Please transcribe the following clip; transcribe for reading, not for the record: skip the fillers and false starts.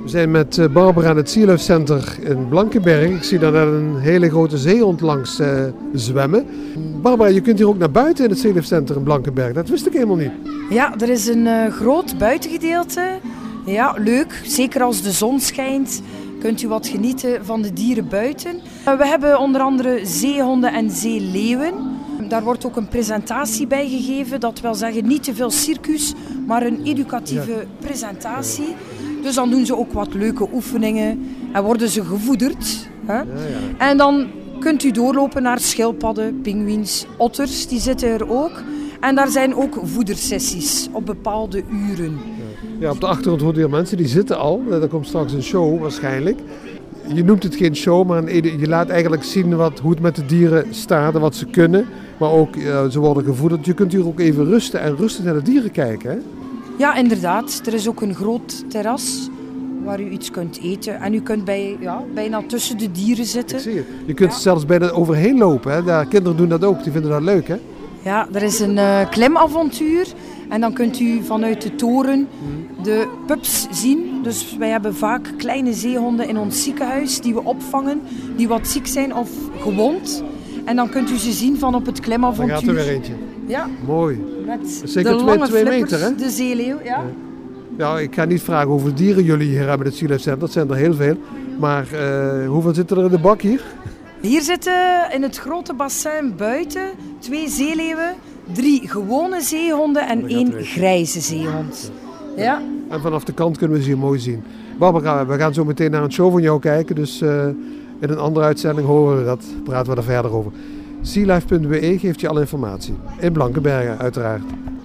We zijn met Barbara aan het Sea Life Center in Blankenberg. Ik zie daar net een hele grote zeehond langs zwemmen. Barbara, je kunt hier ook naar buiten in het Sea Life Center in Blankenberg. Dat wist ik helemaal niet. Ja, er is een groot buitengedeelte. Ja, leuk. Zeker als de zon schijnt, kunt u wat genieten van de dieren buiten. We hebben onder andere zeehonden en zeeleeuwen. Daar wordt ook een presentatie bij gegeven. Dat wil zeggen, niet te veel circus, maar een educatieve presentatie. Dus dan doen ze ook wat leuke oefeningen en worden ze gevoederd. Hè? En dan kunt u doorlopen naar schildpadden, pinguïns, otters, die zitten er ook. En daar zijn ook voedersessies op bepaalde uren. Ja, op de achtergrond hoort hier mensen, die zitten al. Er komt straks een show waarschijnlijk. Je noemt het geen show, maar je laat eigenlijk zien hoe het met de dieren staat en wat ze kunnen. Maar ook, ze worden gevoederd. Je kunt hier ook even rusten en rustig naar de dieren kijken, hè? Ja, inderdaad. Er is ook een groot terras waar u iets kunt eten. En u kunt bijna tussen de dieren zitten. Ik zie het. Je kunt zelfs bijna overheen lopen, hè? Daar, kinderen doen dat ook, die vinden dat leuk, hè? Ja, er is een klimavontuur. En dan kunt u vanuit de toren de pups zien. Dus wij hebben vaak kleine zeehonden in ons ziekenhuis die we opvangen. Die wat ziek zijn of gewond. En dan kunt u ze zien van op het klimavontuur. Daar gaat er weer eentje. Ja. Mooi. Met zeker de lange 2 flippers, meter, hè? de zeeleeuw. Ja. Ja, ik ga niet vragen hoeveel dieren jullie hier hebben in het Sea Life Center. Dat zijn er heel veel. Maar hoeveel zitten er in de bak hier? Hier zitten in het grote bassin buiten 2 zeeleeuwen, 3 gewone zeehonden en 1 grijze zeehond. Ja. En vanaf de kant kunnen we ze hier mooi zien. Barbara, we gaan zo meteen naar een show van jou kijken. Dus in een andere uitzending horen we dat. Praten we er verder over. SeaLife.be geeft je alle informatie. In Blankenbergen uiteraard.